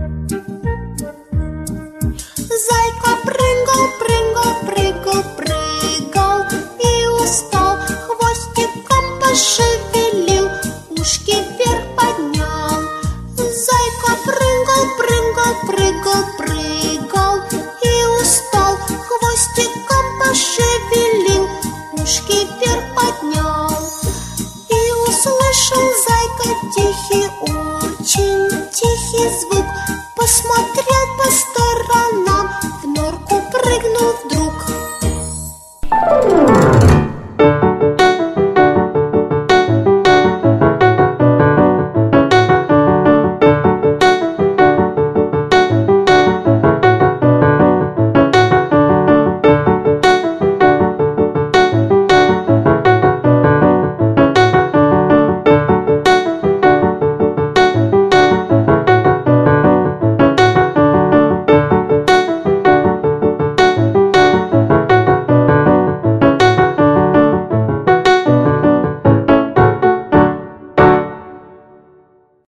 Зайка прыгал, прыгал, прыгал, прыгал и устал. Хвостиком пошевелил, ушки вверх поднял. Зайка прыгал, прыгал, прыгал, прыгал и устал. Хвостиком пошевелил, ушки вверх поднял. И услышал зайка тихий, очень тихий звук. Посмотри,